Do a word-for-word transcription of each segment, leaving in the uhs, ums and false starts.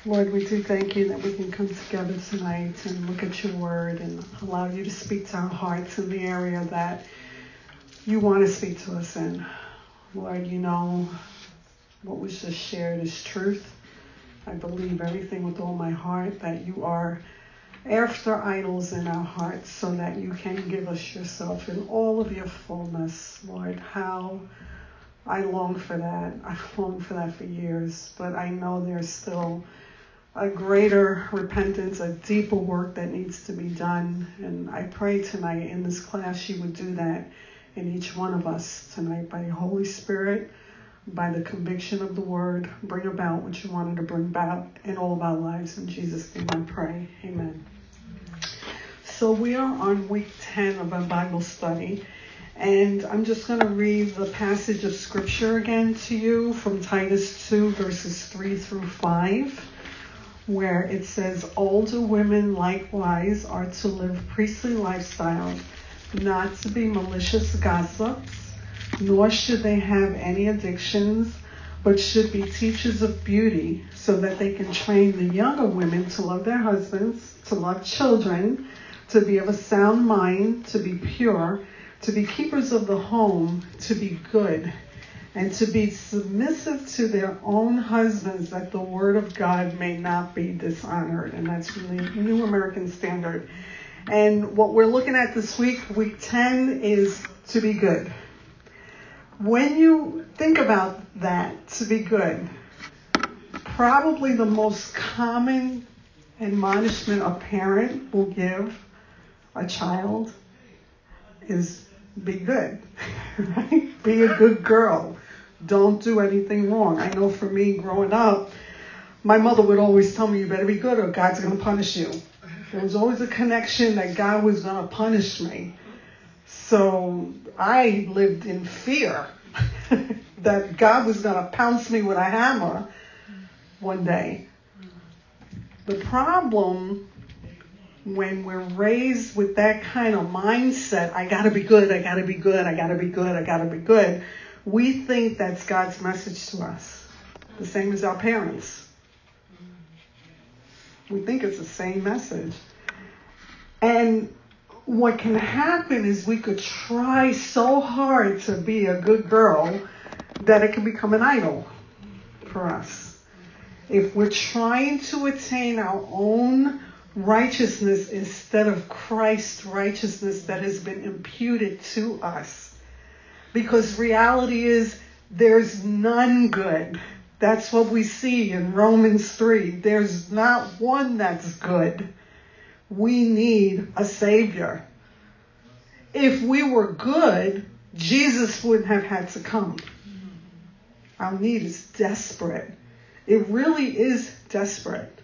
Lord, we do thank you that we can come together tonight and look at your word and allow you to speak to our hearts in the area that you want to speak to us in. Lord, you know what was just shared is truth. I believe everything with all my heart that you are after idols in our hearts so that you can give us yourself in all of your fullness. Lord, how I long for that. I've longed for that for years, but I know there's still a greater repentance, a deeper work that needs to be done. And I pray tonight in this class you would do that in each one of us tonight by your Holy Spirit, by the conviction of the word, bring about what you wanted to bring about in all of our lives. In Jesus' name I pray. Amen. So we are on week ten of our Bible study. And I'm just going to read the passage of scripture again to you from Titus two, verses three through five. Where it says, older women likewise are to live priestly lifestyles, not to be malicious gossips, nor should they have any addictions, but should be teachers of beauty, so that they can train the younger women to love their husbands, to love children, to be of a sound mind, to be pure, to be keepers of the home, to be good, and to be submissive to their own husbands, that the word of God may not be dishonored. And that's from the New American Standard. And what we're looking at this week, week ten, is to be good. When you think about that, to be good, probably the most common admonishment a parent will give a child is be good, right? Be a good girl. Don't do anything wrong. I know for me growing up, my mother would always tell me, you better be good or God's going to punish you. There was always a connection that God was going to punish me. So I lived in fear that God was going to pounce me with a hammer one day. The problem when we're raised with that kind of mindset, I got to be good, I got to be good, I got to be good, I got to be good, we think that's God's message to us. The same as our parents. We think it's the same message. And what can happen is we could try so hard to be a good girl that it can become an idol for us. If we're trying to attain our own righteousness instead of Christ's righteousness that has been imputed to us. Because reality is there's none good. That's what we see in Romans three. There's not one that's good. We need a Savior. If we were good, Jesus wouldn't have had to come. Our need is desperate. It really is desperate.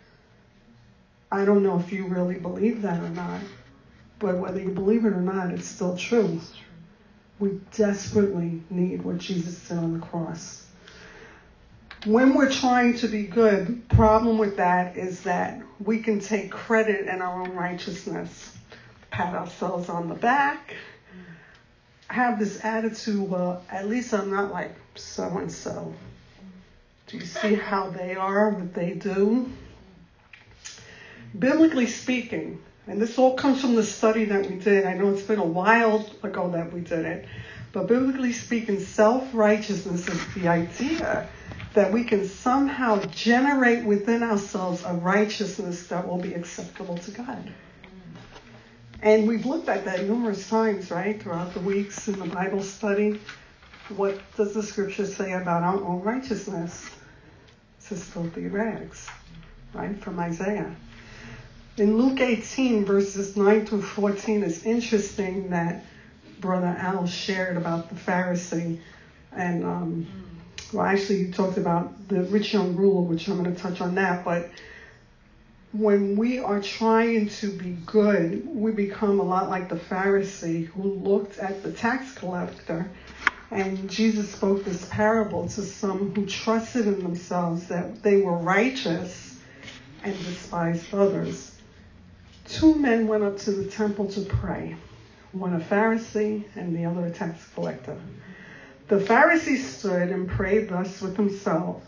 I don't know if you really believe that or not, but whether you believe it or not, it's still true. We desperately need what Jesus did on the cross. When we're trying to be good, the problem with that is that we can take credit in our own righteousness, pat ourselves on the back, have this attitude, well, at least I'm not like so-and-so. Do you see how they are, what they do? Biblically speaking, and this all comes from the study that we did. I know it's been a while ago that we did it. But biblically speaking, self-righteousness is the idea that we can somehow generate within ourselves a righteousness that will be acceptable to God. And we've looked at that numerous times, right, throughout the weeks in the Bible study. What does the scripture say about our own righteousness? It's as filthy rags, right, from Isaiah. In Luke eighteen, verses nine through fourteen, it's interesting that Brother Al shared about the Pharisee. And, um, well, actually, he talked about the rich young ruler, which I'm going to touch on that. But when we are trying to be good, we become a lot like the Pharisee who looked at the tax collector. And Jesus spoke this parable to some who trusted in themselves that they were righteous and despised others. Two men went up to the temple to pray, one a Pharisee and the other a tax collector. The Pharisee stood and prayed thus with himself,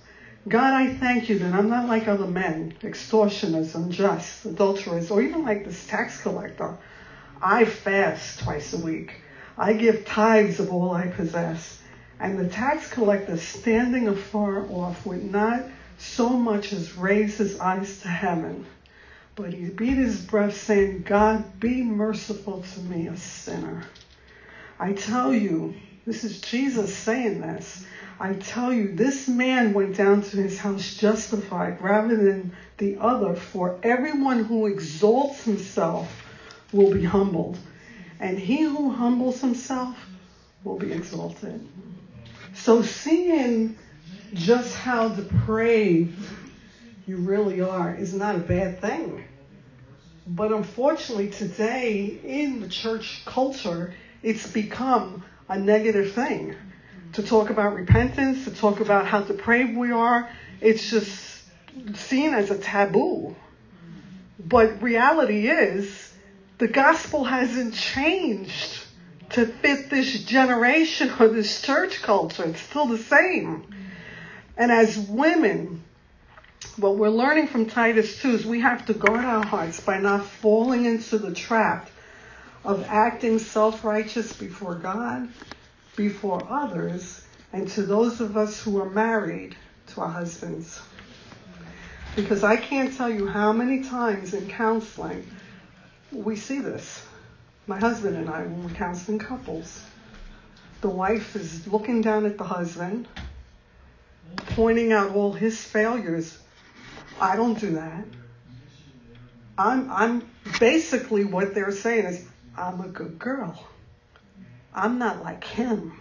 God, I thank you that I'm not like other men, extortioners, unjust, adulterers, or even like this tax collector. I fast twice a week. I give tithes of all I possess. And the tax collector, standing afar off, would not so much as raise his eyes to heaven, but he beat his breast, saying, God, be merciful to me, a sinner. I tell you, this is Jesus saying this, I tell you, this man went down to his house justified rather than the other, for everyone who exalts himself will be humbled, and he who humbles himself will be exalted. So seeing just how depraved you really are is not a bad thing. But unfortunately today in the church culture, it's become a negative thing. To talk about repentance, to talk about how depraved we are, it's just seen as a taboo. But reality is, the gospel hasn't changed to fit this generation or this church culture. It's still the same. And as women, what we're learning from Titus two is we have to guard our hearts by not falling into the trap of acting self-righteous before God, before others, and to those of us who are married to our husbands. Because I can't tell you how many times in counseling we see this. My husband and I, when we're counseling couples, the wife is looking down at the husband, pointing out all his failures. I don't do that. I'm, I'm basically what they're saying is, I'm a good girl. I'm not like him.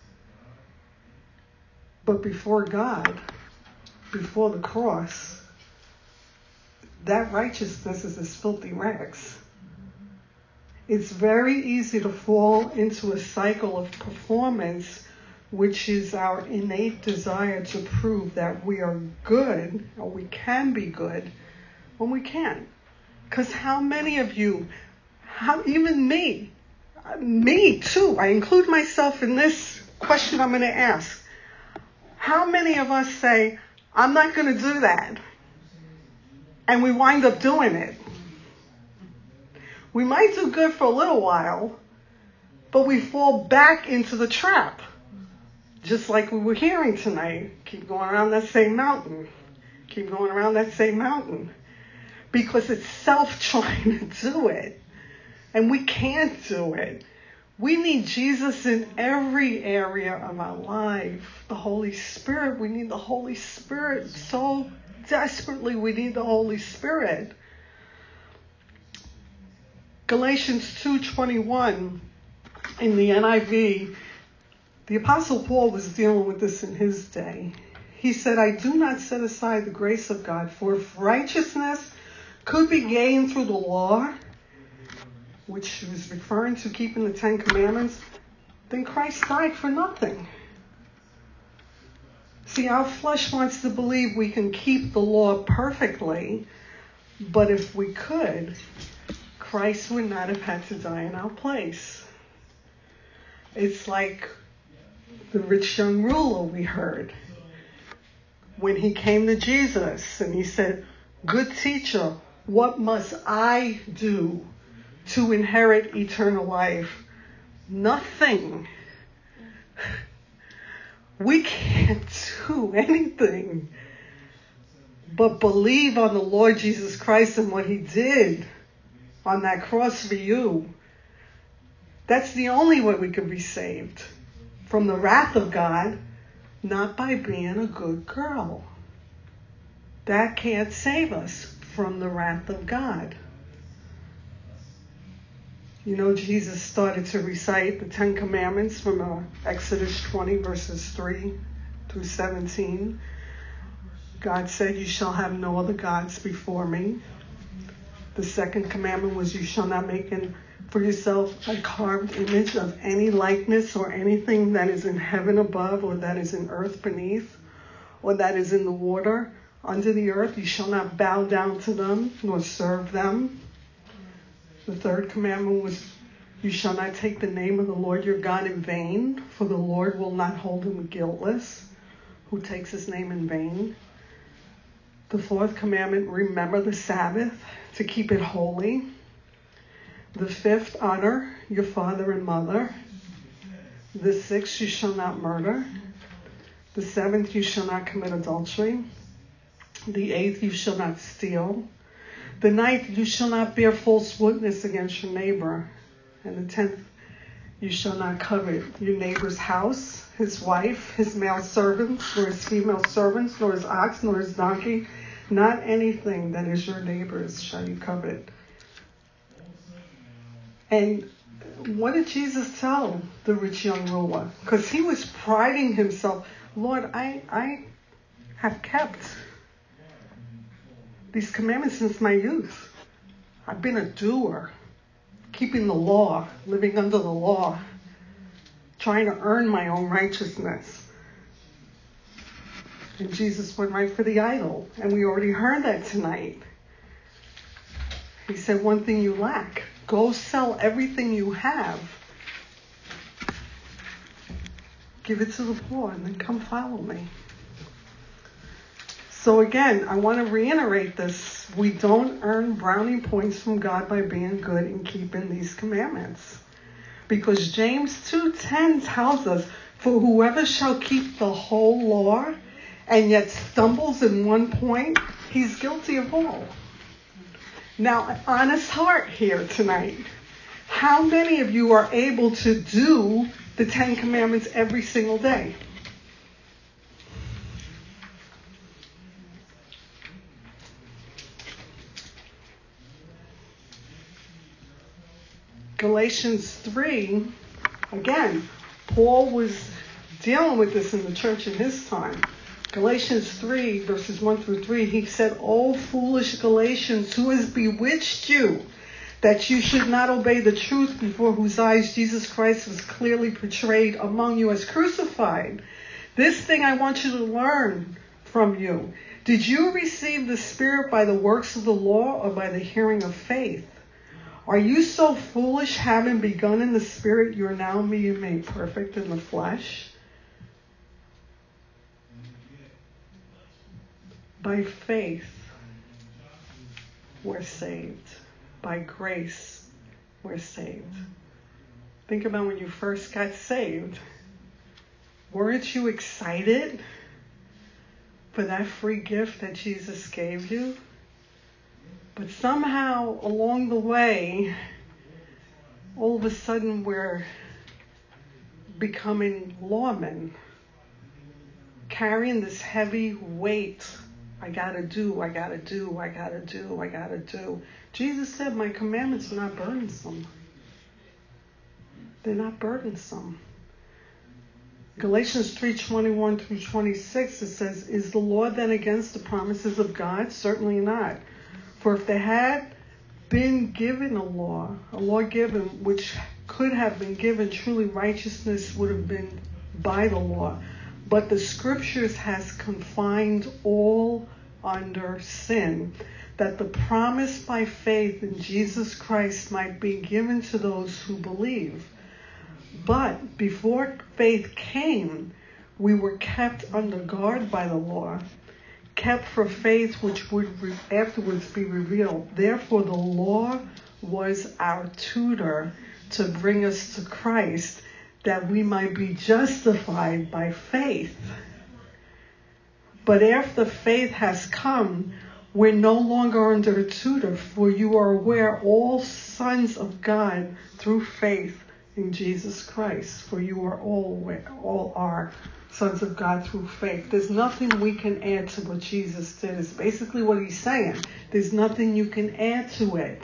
But before God, before the cross, that righteousness is as filthy rags. It's very easy to fall into a cycle of performance, which is our innate desire to prove that we are good, or we can be good, when we can't. Because how many of you, how even me, me too, I include myself in this question I'm going to ask. How many of us say, I'm not going to do that, and we wind up doing it? We might do good for a little while, but we fall back into the trap. Just like we were hearing tonight. Keep going around that same mountain. Keep going around that same mountain. Because it's self trying to do it. And we can't do it. We need Jesus in every area of our life. The Holy Spirit. We need the Holy Spirit so desperately. We need the Holy Spirit. Galatians two twenty-one in the N I V, the Apostle Paul was dealing with this in his day. He said, I do not set aside the grace of God, for if righteousness could be gained through the law, which was referring to keeping the Ten Commandments, then Christ died for nothing. See, our flesh wants to believe we can keep the law perfectly, but if we could, Christ would not have had to die in our place. It's like the rich young ruler we heard when he came to Jesus and he said, good teacher, what must I do to inherit eternal life? Nothing. We can't do anything but believe on the Lord Jesus Christ and what he did on that cross for you. That's the only way we can be saved from the wrath of God, not by being a good girl. That can't save us from the wrath of God. You know, Jesus started to recite the Ten Commandments from uh, Exodus twenty, verses three through seventeen. God said, you shall have no other gods before me. The second commandment was, you shall not make an, for yourself a carved image of any likeness or anything that is in heaven above, or that is in earth beneath, or that is in the water under the earth. You shall not bow down to them, nor serve them. The third commandment was, you shall not take the name of the Lord your God in vain, for the Lord will not hold him guiltless who takes his name in vain. The fourth commandment, remember the Sabbath to keep it holy. The fifth, honor your father and mother. The sixth, you shall not murder. The seventh, you shall not commit adultery. The eighth, you shall not steal. The ninth, you shall not bear false witness against your neighbor. And the tenth, you shall not covet your neighbor's house, his wife, his male servants, nor his female servants, nor his ox, nor his donkey. Not anything that is your neighbor's shall you covet. And what did Jesus tell the rich young ruler? Because he was priding himself. Lord, I, I have kept these commandments since my youth. I've been a doer, keeping the law, living under the law, trying to earn my own righteousness. And Jesus went right for the idol. And we already heard that tonight. He said, one thing you lack. Go sell everything you have. Give it to the poor and then come follow me. So again, I want to reiterate this. We don't earn brownie points from God by being good and keeping these commandments. Because James two ten tells us, for whoever shall keep the whole law and yet stumbles in one point, he's guilty of all. Now, an honest heart here tonight. How many of you are able to do the Ten Commandments every single day? Galatians three, again, Paul was dealing with this in the church in his time. Galatians three, verses one through three, he said, O foolish Galatians, who has bewitched you, that you should not obey the truth, before whose eyes Jesus Christ was clearly portrayed among you as crucified? This thing I want you to learn from you. Did you receive the Spirit by the works of the law or by the hearing of faith? Are you so foolish, having begun in the Spirit, you are now being made perfect in the flesh? By faith, we're saved. By grace, we're saved. Think about when you first got saved. Weren't you excited for that free gift that Jesus gave you? But somehow along the way, all of a sudden we're becoming lawmen, carrying this heavy weight. I gotta do, I gotta do, I gotta do, I gotta do. Jesus said, my commandments are not burdensome. They're not burdensome. Galatians three twenty-one through twenty-six, it says, is the law then against the promises of God? Certainly not. For if there had been given a law, a law given which could have been given, truly righteousness would have been by the law. But the scriptures has confined all under sin, that the promise by faith in Jesus Christ might be given to those who believe. But before faith came, we were kept under guard by the law, kept for faith which would re- afterwards be revealed. Therefore the law was our tutor to bring us to Christ, that we might be justified by faith. But after faith has come, we're no longer under a tutor, for you are aware, all sons of God through faith in Jesus Christ. For you are all, all are sons of God through faith. There's nothing we can add to what Jesus did. It's basically what he's saying. There's nothing you can add to it.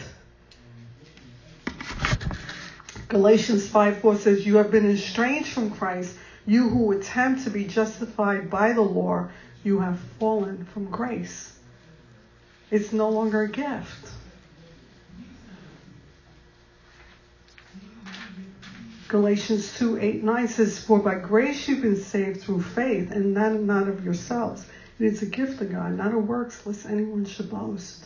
Galatians five four says, you have been estranged from Christ. You who attempt to be justified by the law, you have fallen from grace. It's no longer a gift. Galatians two eight nine says, for by grace you've been saved through faith, and not, not of yourselves. It is a gift of God, not of works, lest anyone should boast.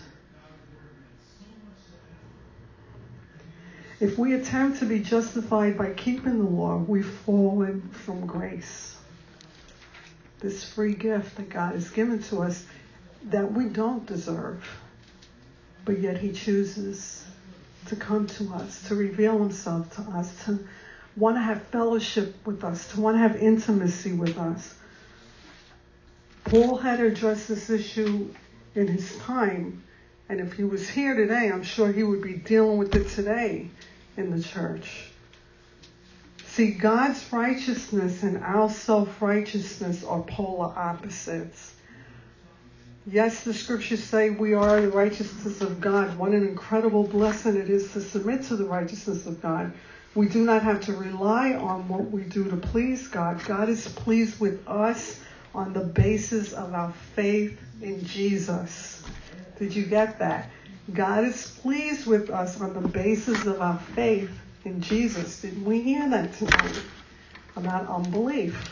If we attempt to be justified by keeping the law, we've fallen from grace. This free gift that God has given to us, that we don't deserve, but yet he chooses to come to us, to reveal himself to us, to want to have fellowship with us, to want to have intimacy with us. Paul had to address this issue in his time, and if he was here today, I'm sure he would be dealing with it today in the church. See, God's righteousness and our self-righteousness are polar opposites. Yes, the scriptures say we are the righteousness of God. What an incredible blessing it is to submit to the righteousness of God. We do not have to rely on what we do to please God. God is pleased with us on the basis of our faith in Jesus. Did you get that? God is pleased with us on the basis of our faith in Jesus. Did we hear that tonight about unbelief?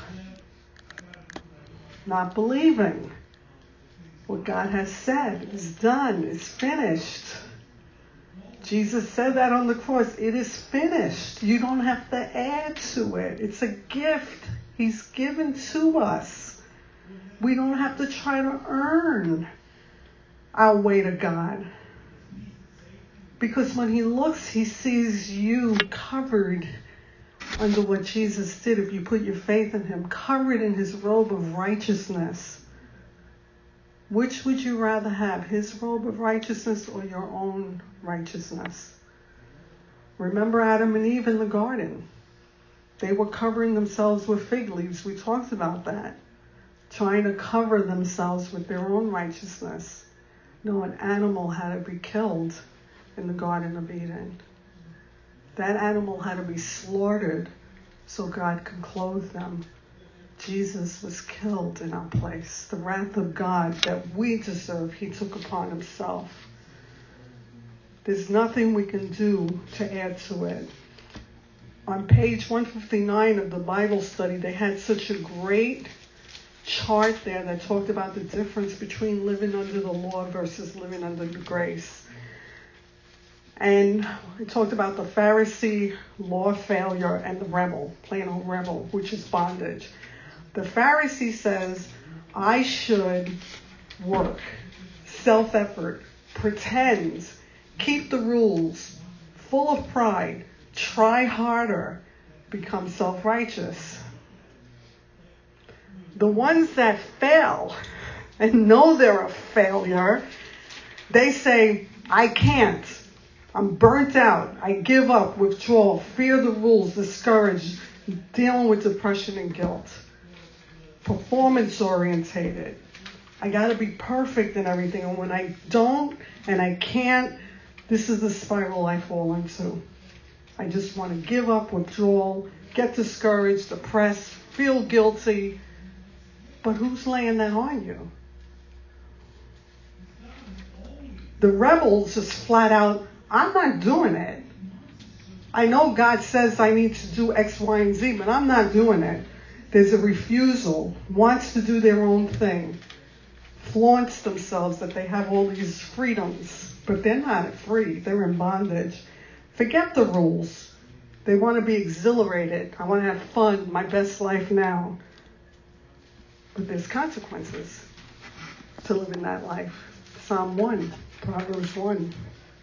Not believing what God has said is done, is finished. Jesus said that on the cross. It is finished. You don't have to add to it. It's a gift he's given to us. We don't have to try to earn our way to God. Because when he looks, he sees you covered under what Jesus did. If you put your faith in him, covered in his robe of righteousness. Which would you rather have, his robe of righteousness or your own righteousness? Remember Adam and Eve in the garden. They were covering themselves with fig leaves. We talked about that. Trying to cover themselves with their own righteousness. No, an animal had to be killed in the Garden of Eden. That animal had to be slaughtered so God could clothe them. Jesus was killed in our place. The wrath of God that we deserve, he took upon himself. There's nothing we can do to add to it. On page one fifty-nine of the Bible study, they had such a great chart there that talked about the difference between living under the law versus living under the grace. And it talked about the Pharisee law failure and the rebel, plain old rebel, which is bondage. The Pharisee says, I should work, self-effort, pretend, keep the rules, full of pride, try harder, become self-righteous. The ones that fail and know they're a failure, they say, I can't. I'm burnt out. I give up, withdraw, fear the rules, discouraged, dealing with depression and guilt. Performance orientated. I got to be perfect in everything. And when I don't and I can't, this is the spiral I fall into. I just want to give up, withdraw, get discouraged, depressed, feel guilty. But who's laying that on you? The rebels just flat out, I'm not doing it. I know God says I need to do X, Y, and Z, but I'm not doing it. There's a refusal, wants to do their own thing, flaunts themselves that they have all these freedoms, but they're not free. They're in bondage. Forget the rules. They want to be exhilarated. I want to have fun, my best life now. But there's consequences to living that life. Psalm one, Proverbs one.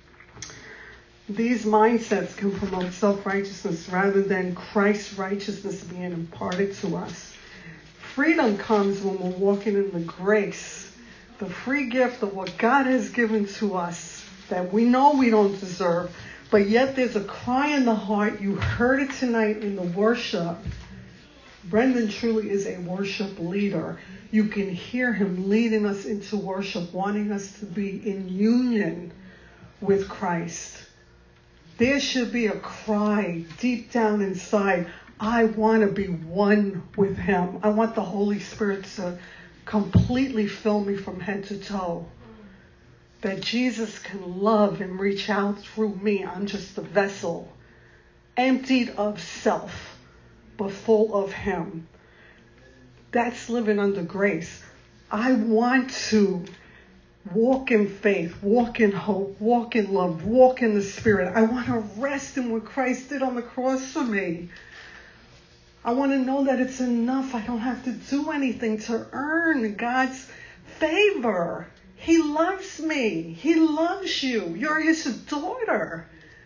These mindsets can promote self-righteousness rather than Christ's righteousness being imparted to us. Freedom comes when we're walking in the grace, the free gift of what God has given to us that we know we don't deserve, but yet there's a cry in the heart. You heard it tonight in the worship. Brendan truly is a worship leader. You can hear him leading us into worship, wanting us to be in union with Christ. There should be a cry deep down inside. I want to be one with him. I want the Holy Spirit to completely fill me from head to toe. That Jesus can love and reach out through me. I'm just a vessel, emptied of self, but full of him. That's living under grace. I want to walk in faith, walk in hope, walk in love, walk in the Spirit. I want to rest in what Christ did on the cross for me. I want to know that it's enough. I don't have to do anything to earn God's favor. He loves me. He loves you. You're his daughter.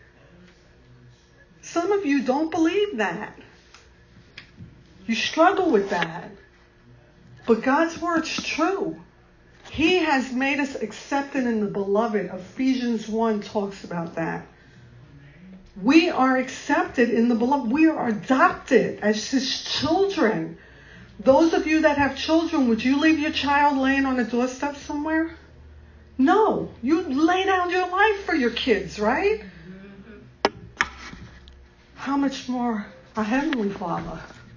Some of you don't believe that. You struggle with that. But God's word's true. He has made us accepted in the beloved. Ephesians one talks about that. We are accepted in the beloved. We are adopted as his children. Those of you that have children, would you leave your child laying on a doorstep somewhere? No. You lay down your life for your kids, right? How much more our Heavenly Father?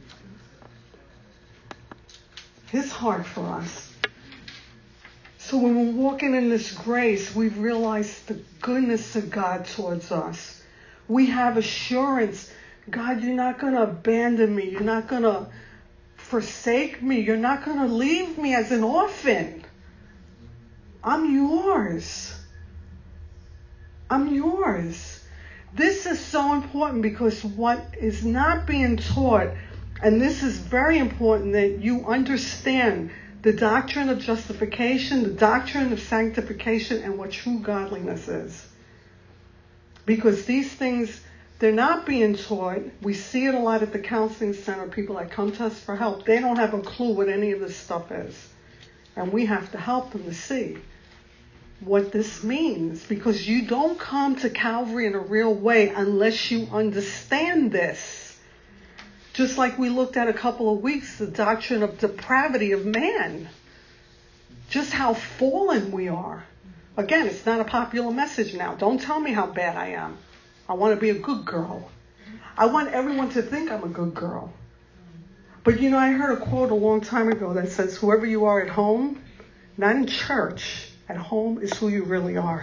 His heart for us. So when we're walking in this grace, we've realized the goodness of God towards us. We have assurance. God, you're not going to abandon me. You're not going to forsake me. You're not going to leave me as an orphan. I'm yours. I'm yours. This is so important because what is not being taught, and this is very important that you understand the doctrine of justification, the doctrine of sanctification, and what true godliness is. Because these things, they're not being taught. We see it a lot at the counseling center. People that come to us for help, they don't have a clue what any of this stuff is. And we have to help them to see what this means. Because you don't come to Calvary in a real way unless you understand this. Just like we looked at a couple of weeks, the doctrine of depravity of man. Just how fallen we are. Again, it's not a popular message now. Don't tell me how bad I am. I want to be a good girl. I want everyone to think I'm a good girl. But you know, I heard a quote a long time ago that says, whoever you are at home, not in church, at home is who you really are.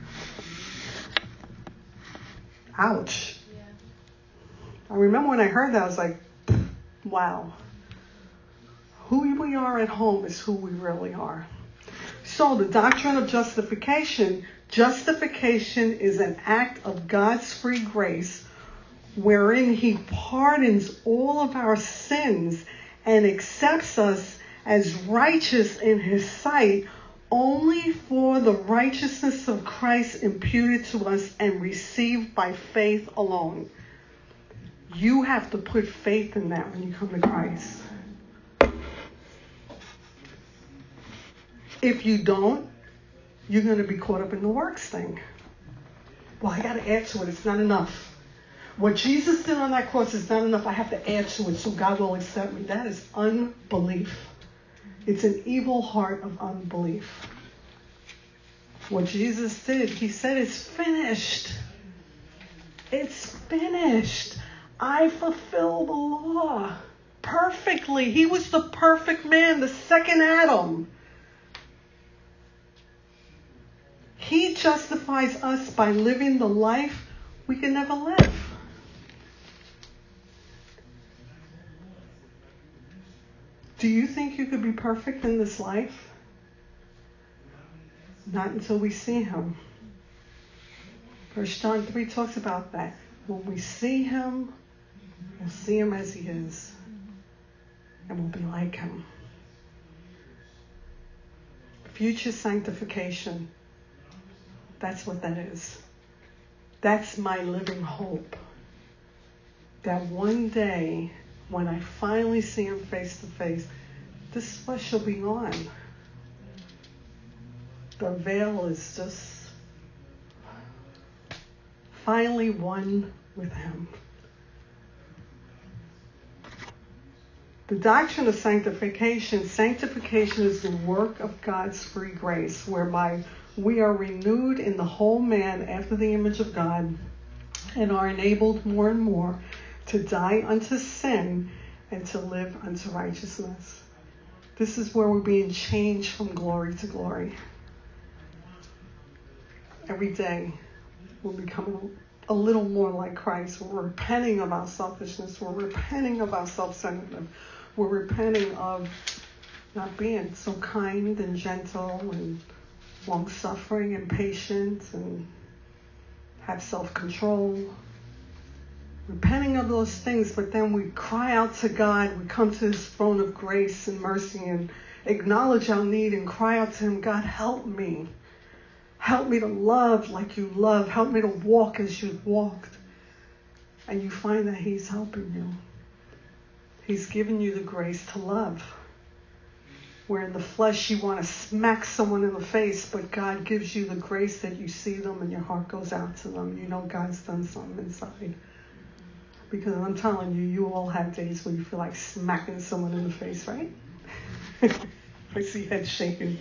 Ouch. I remember when I heard that, I was like, wow. Who we are at home is who we really are. So the doctrine of justification, justification is an act of God's free grace wherein he pardons all of our sins and accepts us as righteous in his sight only for the righteousness of Christ imputed to us and received by faith alone. You have to put faith in that when you come to Christ. If you don't, you're going to be caught up in the works thing. Well, I got to add to it. It's not enough. What Jesus did on that cross is not enough. I have to add to it so God will accept me. That is unbelief. It's an evil heart of unbelief. What Jesus did, he said, it's finished. It's finished. I fulfill the law perfectly. He was the perfect man, the second Adam. He justifies us by living the life we can never live. Do you think you could be perfect in this life? Not until we see him. First John three talks about that. When we see him, we'll see him as he is. And we'll be like him. Future sanctification. That's what that is. That's my living hope. That one day, when I finally see him face to face, this flesh will be gone. The veil is just finally one with him. The doctrine of sanctification, sanctification is the work of God's free grace, whereby we are renewed in the whole man after the image of God and are enabled more and more to die unto sin and to live unto righteousness. This is where we're being changed from glory to glory. Every day we're becoming a little more like Christ. We're repenting of our selfishness. We're repenting of our self-centeredness. We're repenting of not being so kind and gentle and long-suffering and patient and have self-control. Repenting of those things, but then we cry out to God. We come to his throne of grace and mercy and acknowledge our need and cry out to him, God, help me. Help me to love like you love. Help me to walk as you've walked. And you find that he's helping you. He's given you the grace to love. Where in the flesh you want to smack someone in the face, but God gives you the grace that you see them and your heart goes out to them. You know God's done something inside. Because I'm telling you, you all have days where you feel like smacking someone in the face, right? I see heads shaking.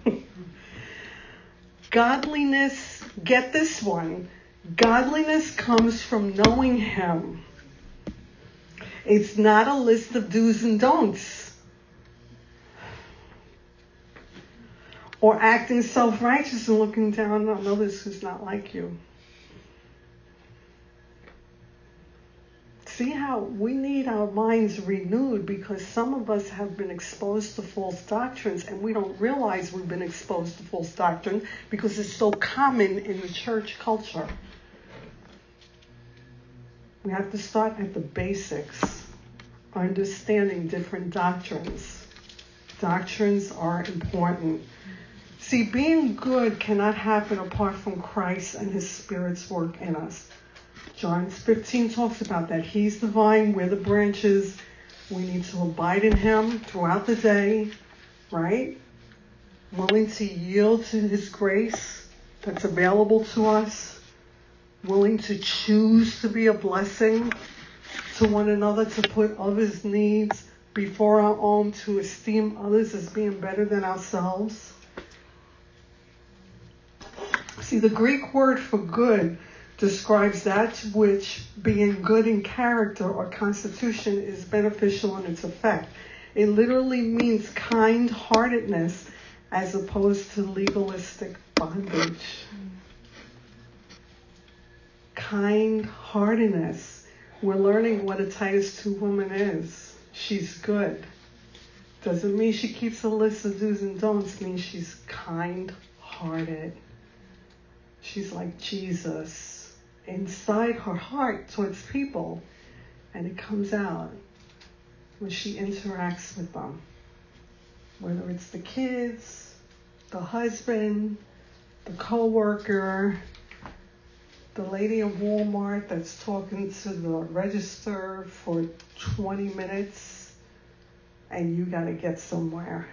Godliness, get this one. Godliness comes from knowing him. It's not a list of do's and don'ts. Or acting self-righteous and looking down on others who's not like you. See how we need our minds renewed because some of us have been exposed to false doctrines and we don't realize we've been exposed to false doctrine because it's so common in the church culture. We have to start at the basics, understanding different doctrines. Doctrines are important. See, being good cannot happen apart from Christ and his Spirit's work in us. John fifteen talks about that. He's the vine, we're the branches. We need to abide in him throughout the day, right? Willing to yield to his grace that's available to us. Willing to choose to be a blessing to one another, to put others' needs before our own, to esteem others as being better than ourselves. See, the Greek word for good describes that which, being good in character or constitution, is beneficial in its effect. It literally means kind-heartedness as opposed to legalistic bondage. Kind-heartedness. We're learning what a Titus two woman is. She's good. Doesn't mean she keeps a list of do's and don'ts. It means she's kind-hearted. She's like Jesus inside her heart towards people, and it comes out when she interacts with them. Whether it's the kids, the husband, the co-worker, the lady in Walmart that's talking to the register for twenty minutes, and you got to get somewhere.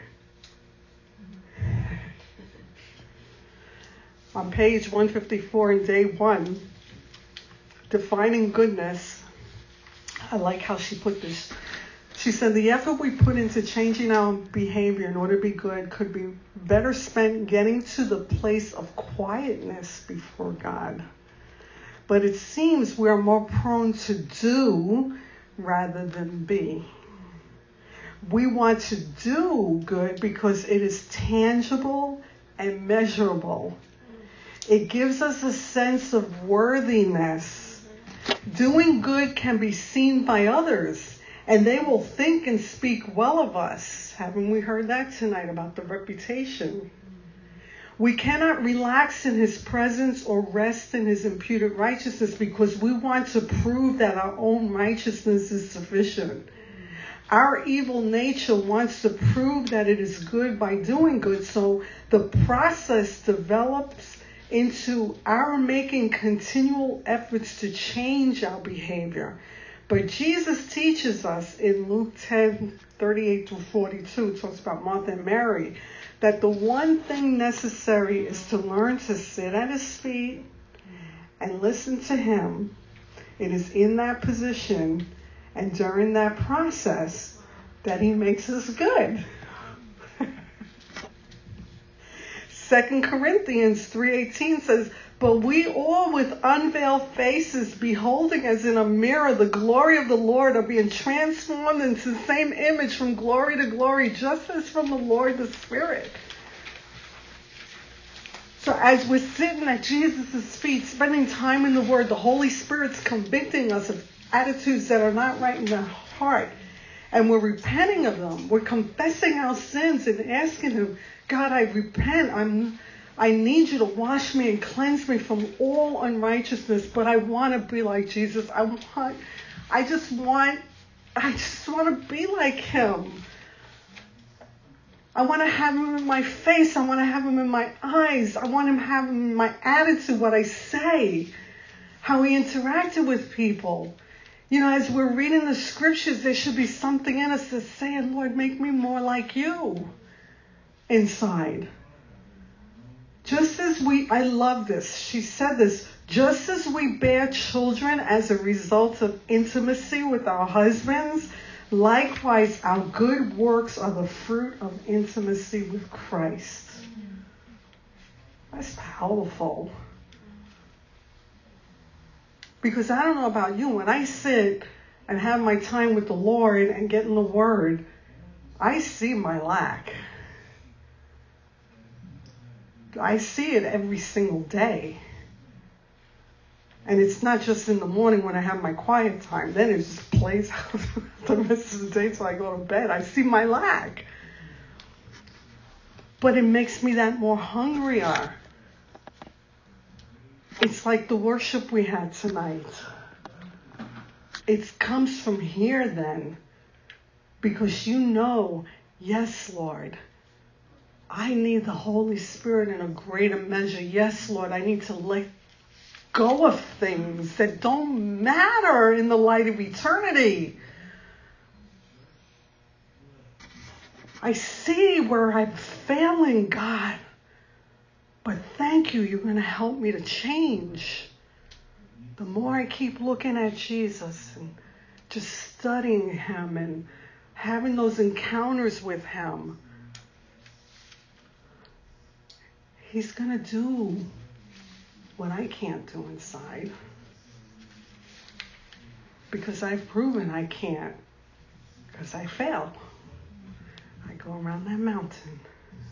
On page one fifty-four in day one, defining goodness, I like how she put this. She said, the effort we put into changing our behavior in order to be good could be better spent getting to the place of quietness before God. But it seems we are more prone to do rather than be. We want to do good because it is tangible and measurable. It gives us a sense of worthiness. Doing good can be seen by others, and they will think and speak well of us. Haven't we heard that tonight about the reputation? We cannot relax in his presence or rest in his imputed righteousness because we want to prove that our own righteousness is sufficient. Our evil nature wants to prove that it is good by doing good, so the process develops into our making continual efforts to change our behavior. But Jesus teaches us in Luke ten, thirty-eight through forty-two, it talks about Martha and Mary, that the one thing necessary is to learn to sit at his feet and listen to him. It is in that position and during that process that he makes us good. Second Corinthians three eighteen says, but we all with unveiled faces, beholding as in a mirror the glory of the Lord, are being transformed into the same image from glory to glory, just as from the Lord the Spirit. So as we're sitting at Jesus' feet, spending time in the Word, the Holy Spirit's convicting us of attitudes that are not right in the heart. And we're repenting of them. We're confessing our sins and asking him, God, I repent. I'm, I need you to wash me and cleanse me from all unrighteousness. But I want to be like Jesus. I want, I just want, I just want to be like him. I want to have him in my face. I want to have him in my eyes. I want him to have him in my attitude, what I say, how he interacted with people. You know, as we're reading the scriptures, there should be something in us that's saying, Lord, make me more like you inside. Just as we, I love this. She said this, just as we bear children as a result of intimacy with our husbands, likewise our good works are the fruit of intimacy with Christ. That's powerful. Because I don't know about you, when I sit and have my time with the Lord and get in the Word, I see my lack. I see it every single day. And it's not just in the morning when I have my quiet time. Then it just plays out the rest of the day till I go to bed. I see my lack. But it makes me that more hungrier. It's like the worship we had tonight. It comes from here then. Because you know, yes, Lord, I need the Holy Spirit in a greater measure. Yes, Lord, I need to let go of things that don't matter in the light of eternity. I see where I'm failing, God. But thank you, you're going to help me to change. The more I keep looking at Jesus and just studying him and having those encounters with him, he's going to do what I can't do inside. Because I've proven I can't. Because I fail. I go around that mountain.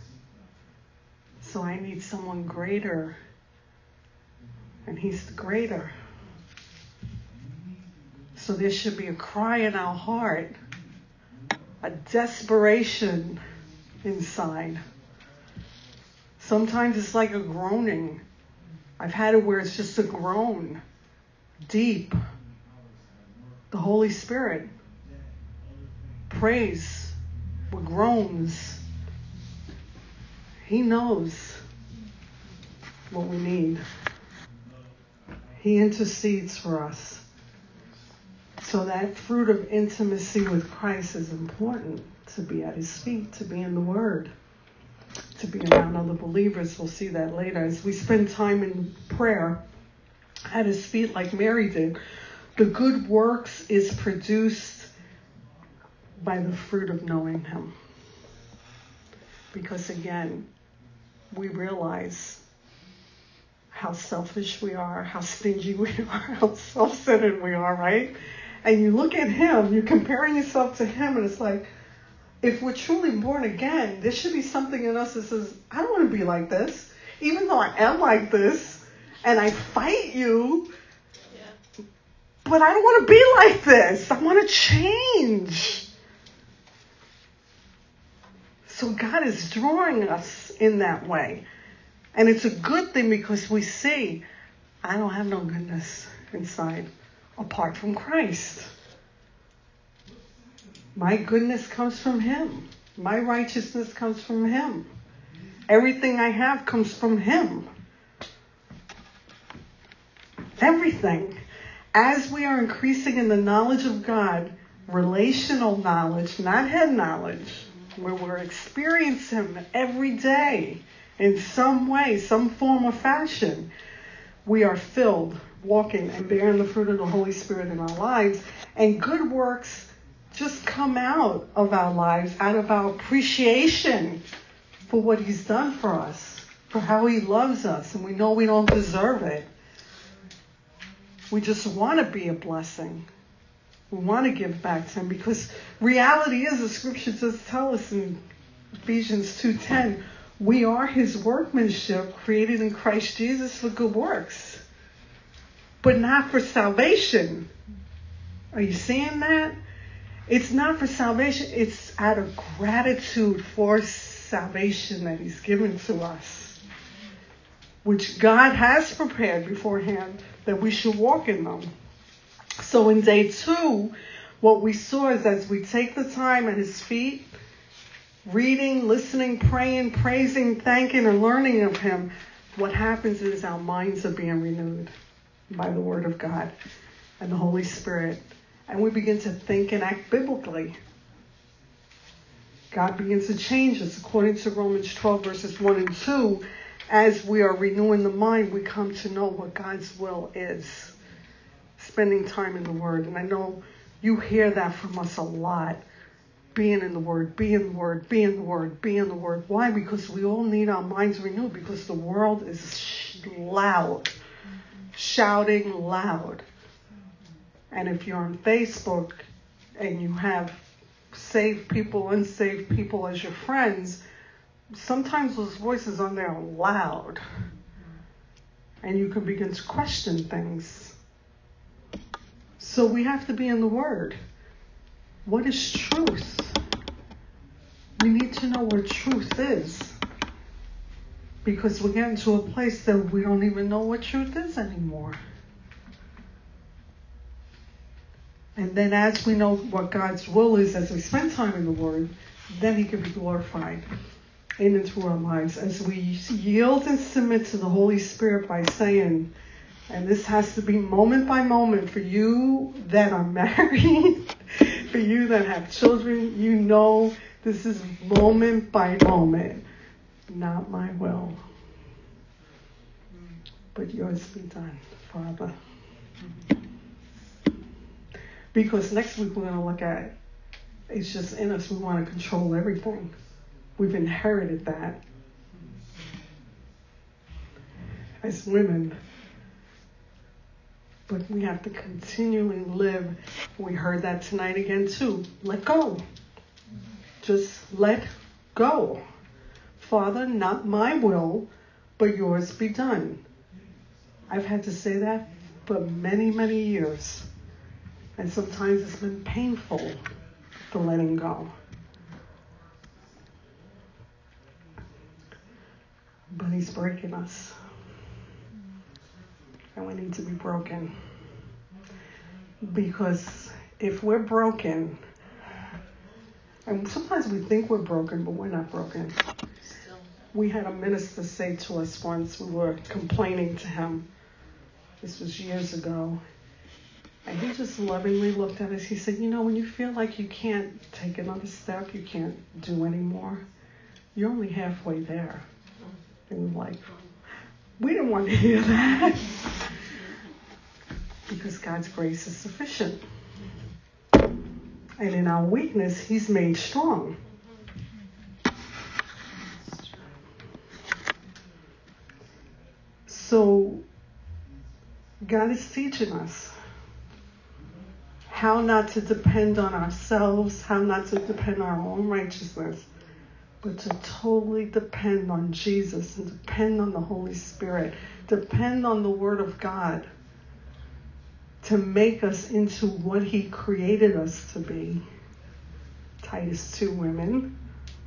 So I need someone greater. And he's the greater. So there should be a cry in our heart. A desperation inside. Sometimes it's like a groaning. I've had it where it's just a groan. Deep. The Holy Spirit prays with groans. He knows what we need. He intercedes for us. So that fruit of intimacy with Christ is important, to be at his feet, to be in the Word, to be around other believers. We'll see that later. As we spend time in prayer at his feet like Mary did, the good works is produced by the fruit of knowing him. Because again, we realize how selfish we are, how stingy we are, how self-centered we are, right? And you look at him, you're comparing yourself to him, and it's like, if we're truly born again, there should be something in us that says, I don't want to be like this, even though I am like this, and I fight you, yeah. But I don't want to be like this. I want to change. So God is drawing us in that way. And it's a good thing because we see, I don't have no goodness inside apart from Christ. My goodness comes from him. My righteousness comes from him. Everything I have comes from him. Everything. As we are increasing in the knowledge of God, relational knowledge, not head knowledge, where we're experiencing him every day in some way, some form or fashion, we are filled, walking and bearing the fruit of the Holy Spirit in our lives. And good works just come out of our lives, out of our appreciation for what he's done for us, for how he loves us, and we know we don't deserve it. We just want to be a blessing. We want to give back to him because reality is, the scripture does tell us in Ephesians two ten, we are his workmanship created in Christ Jesus for good works, but not for salvation. Are you seeing that? It's not for salvation. It's out of gratitude for salvation that he's given to us, which God has prepared beforehand that we should walk in them. So in day two, what we saw is as we take the time at his feet, reading, listening, praying, praising, thanking, and learning of him, what happens is our minds are being renewed by the Word of God and the Holy Spirit. And we begin to think and act biblically. God begins to change us. According to Romans twelve, verses one and two, as we are renewing the mind, we come to know what God's will is. Spending time in the Word. And I know you hear that from us a lot. Being in the Word, be in the Word, be in the Word, be in the Word. Why? Because we all need our minds renewed, because the world is sh- loud, shouting loud. And if you're on Facebook and you have saved people, unsaved people as your friends, sometimes those voices on there are loud. And you can begin to question things. So we have to be in the Word. What is truth? We need to know what truth is. Because we're getting to a place that we don't even know what truth is anymore. And then as we know what God's will is, as we spend time in the Word, then he can be glorified in and through our lives. As we yield and submit to the Holy Spirit by saying, and this has to be moment by moment for you that are married, for you that have children, you know this is moment by moment. Not my will, but yours be done, Father. Because next week we're going to look at, it's just in us, we want to control everything. We've inherited that as women. But we have to continually live. We heard that tonight again too. Let go. Just let go. Father, not my will, but yours be done. I've had to say that for many, many years. And sometimes it's been painful for letting go. But he's breaking us. And we need to be broken. Because if we're broken, and sometimes we think we're broken, but we're not broken. We had a minister say to us once, we were complaining to him. This was years ago. And he just lovingly looked at us. He said, you know, when you feel like you can't take another step, you can't do anymore, you're only halfway there. And we're like, we didn't want to hear that. Because God's grace is sufficient. And in our weakness, he's made strong. So God is teaching us how not to depend on ourselves, how not to depend on our own righteousness, but to totally depend on Jesus and depend on the Holy Spirit, depend on the Word of God to make us into what he created us to be. Titus two women.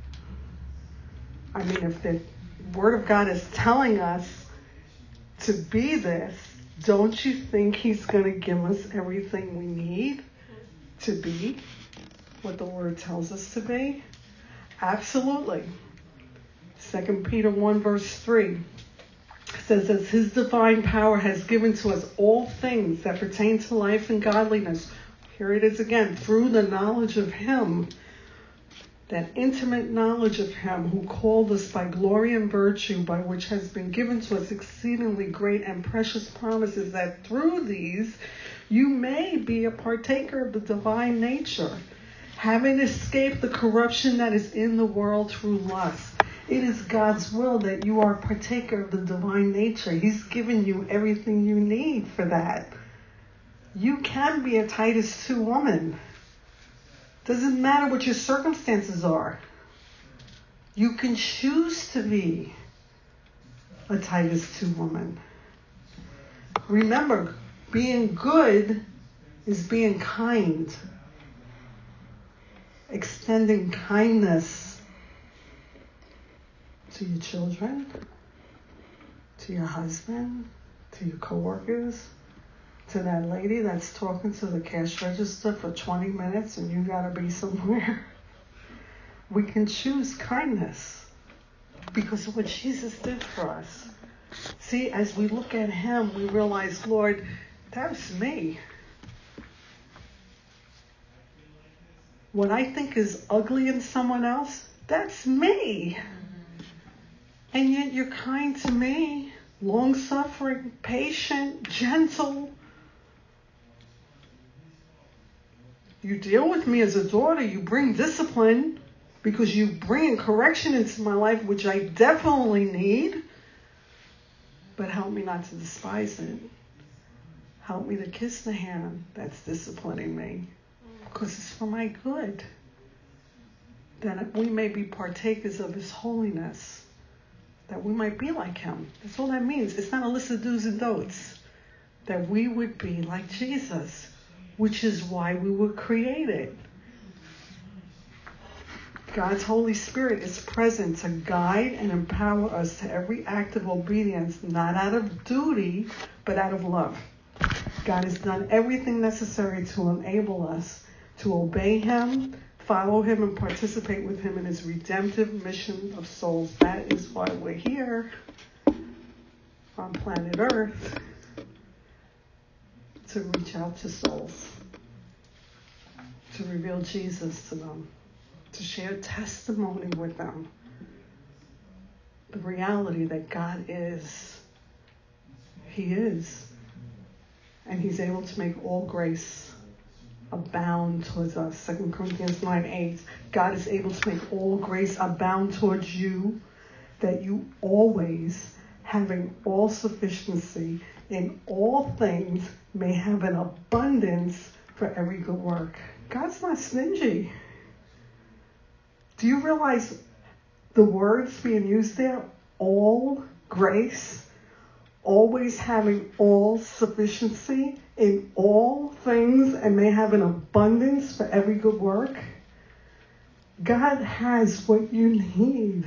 I mean, if the Word of God is telling us to be this, don't you think he's going to give us everything we need to be what the Word tells us to be? Absolutely. Second Peter one verse three says, as his divine power has given to us all things that pertain to life and godliness. Here it is again, through the knowledge of him, that intimate knowledge of him who called us by glory and virtue, by which has been given to us exceedingly great and precious promises, that through these you may be a partaker of the divine nature, having escaped the corruption that is in the world through lust. It is God's will that you are a partaker of the divine nature. He's given you everything you need for that. You can be a Titus two woman. Doesn't matter what your circumstances are. You can choose to be a Titus two woman. Remember, being good is being kind. Extending kindness to your children, to your husband, to your coworkers, to that lady that's talking to the cash register for twenty minutes and you gotta be somewhere. We can choose kindness because of what Jesus did for us. See, as we look at him, we realize, Lord, that's me. What I think is ugly in someone else, that's me. And yet you're kind to me, long-suffering, patient, gentle. You deal with me as a daughter. You bring discipline because you bring correction into my life, which I definitely need. But help me not to despise it. Help me to kiss the hand that's disciplining me because it's for my good. That we may be partakers of his holiness. That we might be like him. That's all that means. It's not a list of do's and don'ts. That we would be like Jesus, which is why we were created. God's Holy Spirit is present to guide and empower us to every act of obedience, not out of duty, but out of love. God has done everything necessary to enable us to obey him, follow him, and participate with him in his redemptive mission of souls. That is why we're here on planet Earth, to reach out to souls, to reveal Jesus to them, to share testimony with them. The reality that God is, he is. And he's able to make all grace abound towards us. Second Corinthians nine eight. God is able to make all grace abound towards you, that you always, having all sufficiency in all things, may have an abundance for every good work. God's not stingy. Do you realize the words being used there? All grace, always having all sufficiency in all things, and may have an abundance for every good work. God has what you need.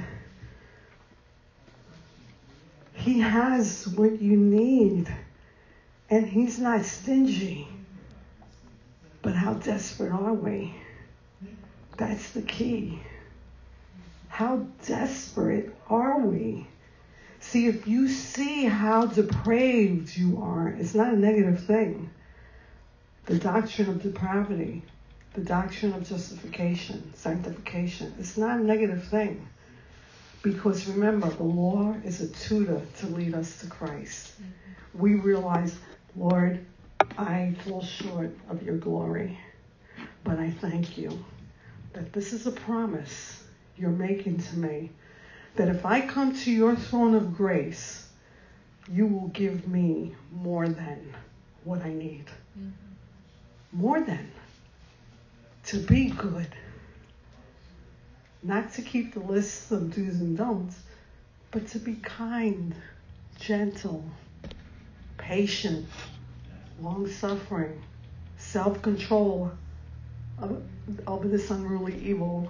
He has what you need. And he's not stingy. But how desperate are we? That's the key. How desperate are we? See, if you see how depraved you are, it's not a negative thing. The doctrine of depravity, the doctrine of justification, sanctification, it's not a negative thing. Because remember, the law is a tutor to lead us to Christ. Mm-hmm. We realize, Lord, I fall short of your glory. But I thank you that this is a promise you're making to me, that if I come to your throne of grace, you will give me more than what I need. Mm-hmm. More than. To be good. Not to keep the list of do's and don'ts, but to be kind, gentle, patient, long-suffering, self-control of, over this unruly evil.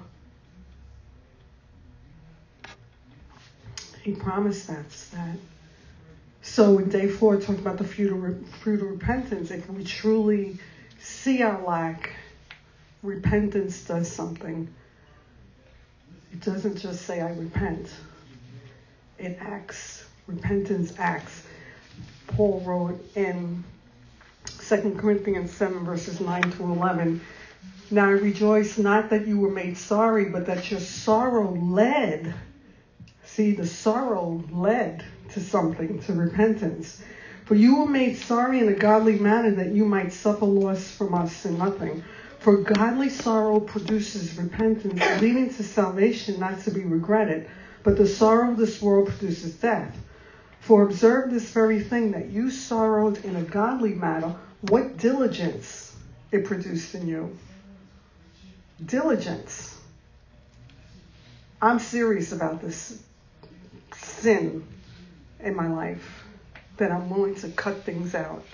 He promised us that. So in day four, it talked about the fruit of, fruit of repentance. If we truly see our lack, repentance does something. It doesn't just say, I repent. It acts. Repentance acts. Paul wrote in Second Corinthians seven, verses nine to eleven, now I rejoice not that you were made sorry, but that your sorrow led. See, the sorrow led to something, to repentance. For you were made sorry in a godly manner, that you might suffer loss from us in nothing. For godly sorrow produces repentance, leading to salvation, not to be regretted. But the sorrow of this world produces death. For observe this very thing, that you sorrowed in a godly manner, what diligence it produced in you. Diligence. I'm serious about this sin in my life, that I'm willing to cut things out.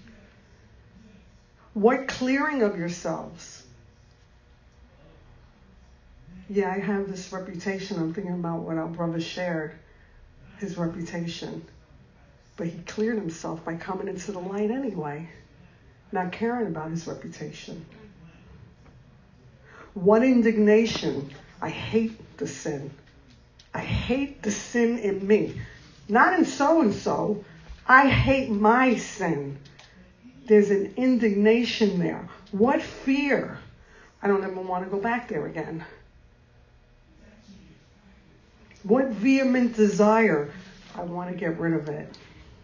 What clearing of yourselves? Yeah, I have this reputation. I'm thinking about what our brother shared, his reputation. But he cleared himself by coming into the light anyway, not caring about his reputation. What indignation? I hate the sin. I hate the sin in me. Not in so-and-so. I hate my sin. There's an indignation there. What fear? I don't ever want to go back there again. What vehement desire? I want to get rid of it.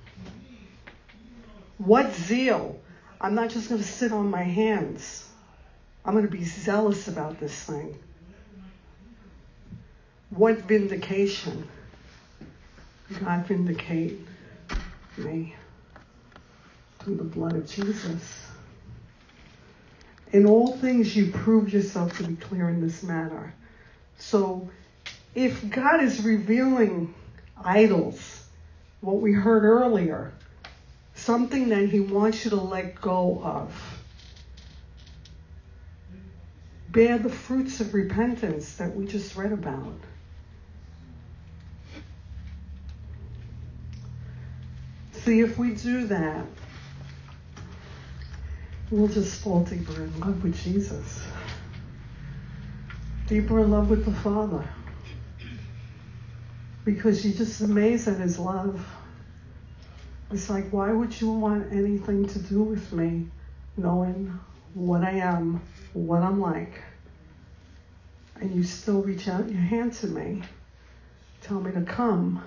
What zeal? I'm not just going to sit on my hands. I'm going to be zealous about this thing. What vindication? God vindicate me through the blood of Jesus. In all things you prove yourself to be clear in this matter. So if God is revealing idols, what we heard earlier, something that he wants you to let go of, bear the fruits of repentance that we just read about. See, if we do that, we'll just fall deeper in love with Jesus. Deeper in love with the Father. Because you're just amazed at his love. It's like, why would you want anything to do with me, knowing what I am, what I'm like, and you still reach out your hand to me, tell me to come.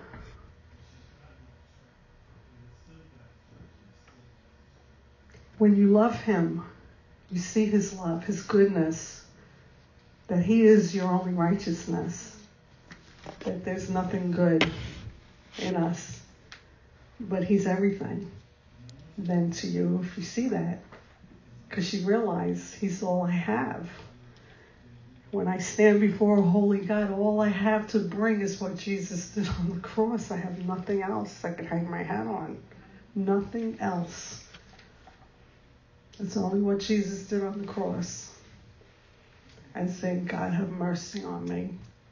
When you love him, you see his love, his goodness, that he is your only righteousness, that there's nothing good in us, but he's everything. Then to you, if you see that, because you realize he's all I have. When I stand before a holy God, all I have to bring is what Jesus did on the cross. I have nothing else I could hang my hat on. Nothing else. It's only what Jesus did on the cross. And saying, God, have mercy on me.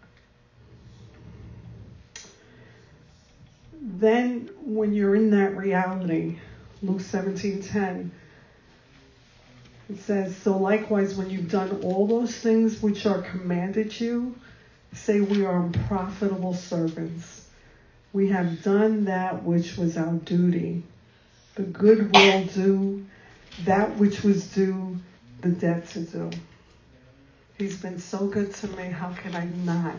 Then when you're in that reality, Luke seventeen ten, it says, so likewise when you've done all those things which are commanded you, say we are unprofitable servants. We have done that which was our duty. The good will do, that which was due, the debt to do. He's been so good to me, how can I not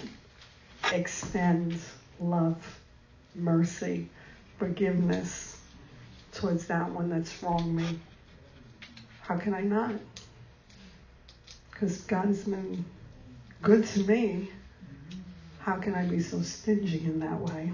extend love, mercy, forgiveness towards that one that's wronged me? How can I not? Because God has been good to me. How can I be so stingy in that way?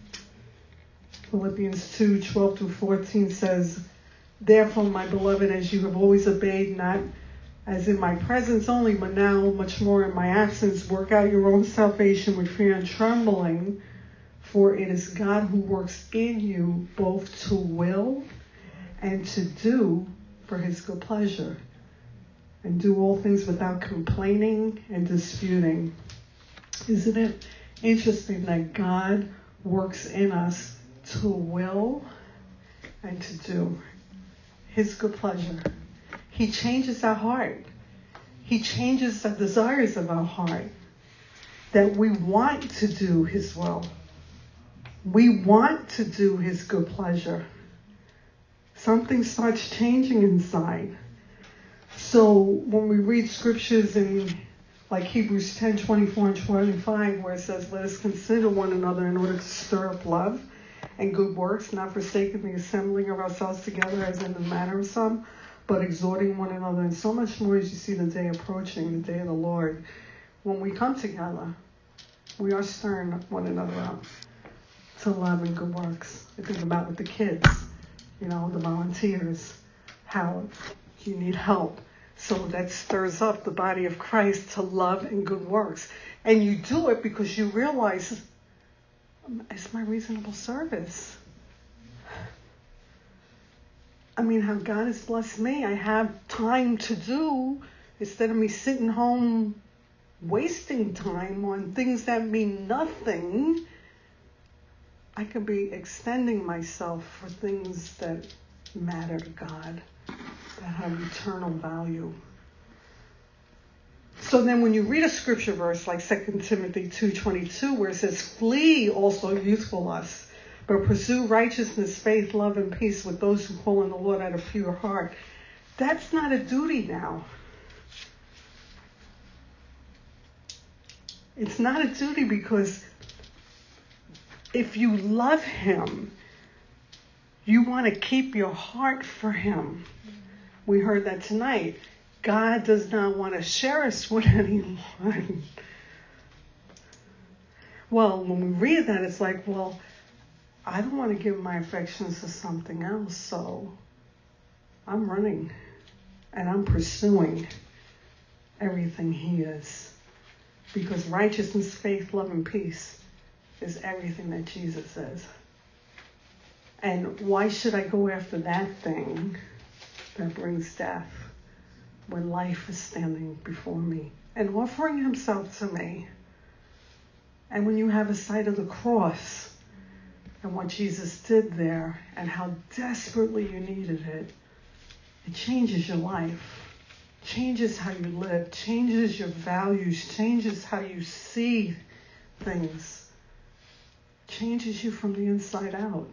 Philippians two twelve through fourteen says, therefore, my beloved, as you have always obeyed, not as in my presence only, but now much more in my absence, work out your own salvation with fear and trembling, for it is God who works in you both to will and to do for his good pleasure, and do all things without complaining and disputing. Isn't it interesting that God works in us to will and to do his good pleasure? He changes our heart. He changes the desires of our heart, that we want to do his will. We want to do his good pleasure. Something starts changing inside. So when we read scriptures in like Hebrews ten twenty-four and twenty-five, where it says, let us consider one another in order to stir up love and good works, not forsaking the assembling of ourselves together as in the manner of some, but exhorting one another, and so much more as you see the day approaching, the day of the Lord. When we come together, we are stirring one another up to love and good works. I think about with the kids, you know, the volunteers, how you need help. So that stirs up the body of Christ to love and good works. And you do it because you realize it's my reasonable service. I mean, how God has blessed me. I have time to do, instead of me sitting home wasting time on things that mean nothing, I could be extending myself for things that matter to God, that have eternal value. So then when you read a scripture verse like Second Timothy two twenty-two, where it says, flee also youthful lusts, but pursue righteousness, faith, love, and peace with those who call on the Lord out of pure heart. That's not a duty now. It's not a duty, because if you love him, you want to keep your heart for him. We heard that tonight. God does not want to share us with anyone. Well, when we read that, it's like, well, I don't want to give my affections to something else, so I'm running and I'm pursuing everything he is. Because righteousness, faith, love, and peace is everything that Jesus is. And why should I go after that thing that brings death when life is standing before me and offering himself to me? And when you have a sight of the cross and what Jesus did there and how desperately you needed it, it changes your life, changes how you live, changes your values, changes how you see things, changes you from the inside out.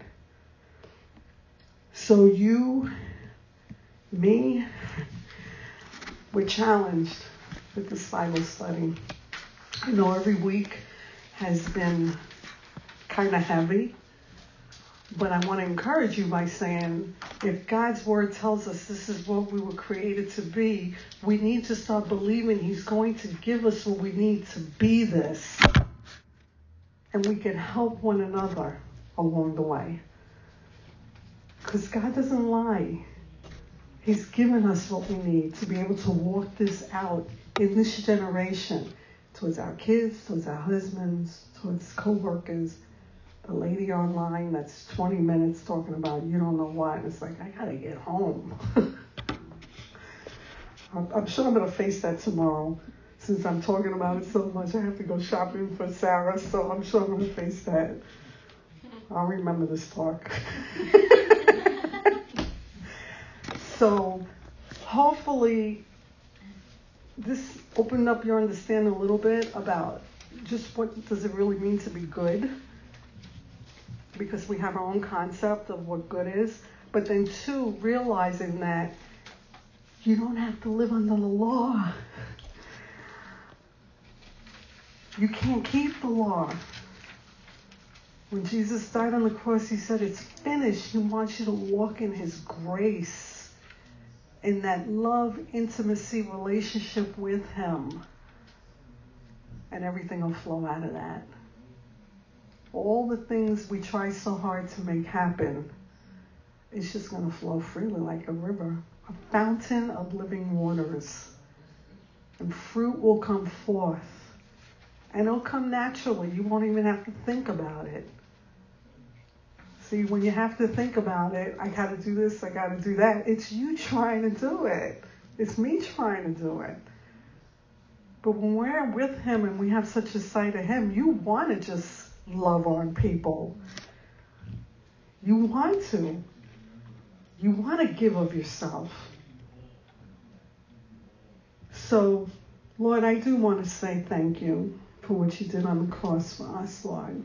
So you, me, we're challenged with this Bible study. I know every week has been kind of heavy, but I want to encourage you by saying, if God's word tells us this is what we were created to be, we need to start believing he's going to give us what we need to be this. And we can help one another along the way. Because God doesn't lie. He's given us what we need to be able to walk this out in this generation, towards our kids, towards our husbands, towards co-workers, the lady online that's twenty minutes talking about you don't know what. It's like, I got to get home. I'm, I'm sure I'm going to face that tomorrow. Since I'm talking about it so much, I have to go shopping for Sarah, so I'm sure I'm going to face that. I'll remember this talk. So hopefully this opened up your understanding a little bit about just what does it really mean to be good, because we have our own concept of what good is, but then two, realizing that you don't have to live under the law. You can't keep the law. When Jesus died on the cross, he said, it's finished. He wants you to walk in his grace, in that love, intimacy, relationship with him. And everything will flow out of that. All the things we try so hard to make happen, it's just going to flow freely like a river, a fountain of living waters. And fruit will come forth. And it'll come naturally. You won't even have to think about it. See, when you have to think about it, I got to do this, I got to do that, it's you trying to do it. It's me trying to do it. But when we're with him and we have such a sight of him, you want to just love on people. You want to. You want to give of yourself. So, Lord, I do want to say thank you for what you did on the cross for us, Lord.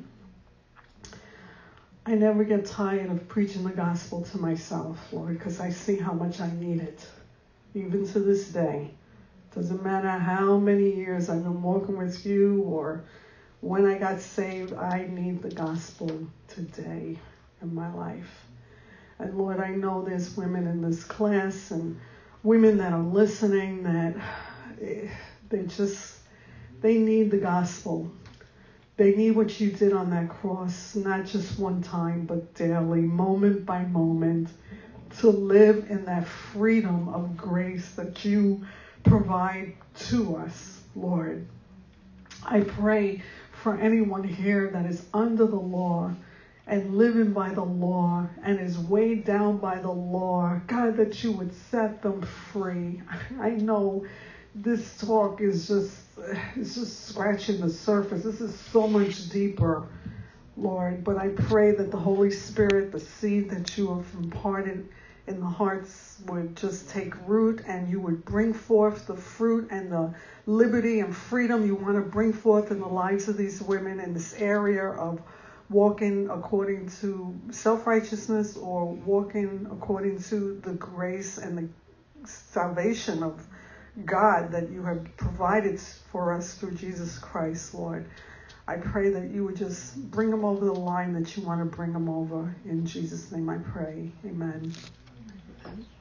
I never get tired of preaching the gospel to myself, Lord, because I see how much I need it, even to this day. Doesn't matter how many years I've been walking with you or when I got saved, I need the gospel today in my life. And Lord, I know there's women in this class and women that are listening that they just, they need the gospel. They need what you did on that cross, not just one time, but daily, moment by moment, to live in that freedom of grace that you provide to us, Lord. I pray for anyone here that is under the law and living by the law and is weighed down by the law, God, that you would set them free. I know this talk is just, it's just scratching the surface. This is so much deeper, Lord. But I pray that the Holy Spirit, the seed that you have imparted in the hearts would just take root, and you would bring forth the fruit and the liberty and freedom you want to bring forth in the lives of these women in this area of walking according to self-righteousness or walking according to the grace and the salvation of God that you have provided for us through Jesus Christ, Lord. I pray that you would just bring them over the line that you want to bring them over. In Jesus' name I pray. Amen. Amen.